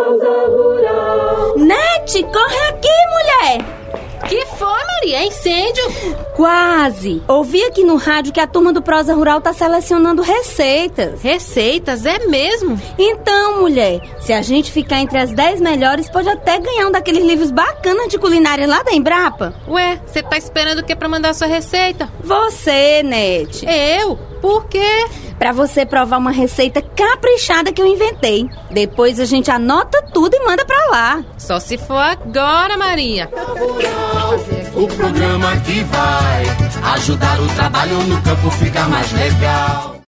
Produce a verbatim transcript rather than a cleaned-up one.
Prosa Rural. Nete, corre aqui, mulher! Que foi, Maria? É incêndio? Quase! Ouvi aqui no rádio que a turma do Prosa Rural tá selecionando receitas. Receitas? É mesmo? Então, mulher, se a gente ficar entre as dez melhores, pode até ganhar um daqueles livros bacanas de culinária lá da Embrapa. Ué, você tá esperando o que pra mandar sua receita? Você, Nete. Eu? Por quê? Pra você provar uma receita caprichada que eu inventei. Depois a gente anota tudo e manda pra lá. Só se for agora, Maria. O programa que vai ajudar o trabalho no campo ficar mais legal.